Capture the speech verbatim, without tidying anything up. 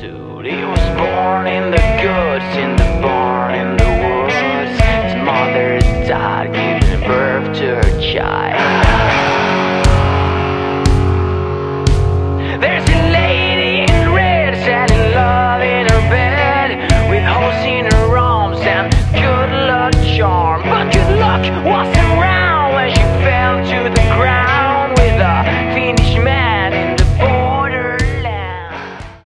suit. He was born in the goods, in the barn, in the woods. His mother died, giving birth to her child.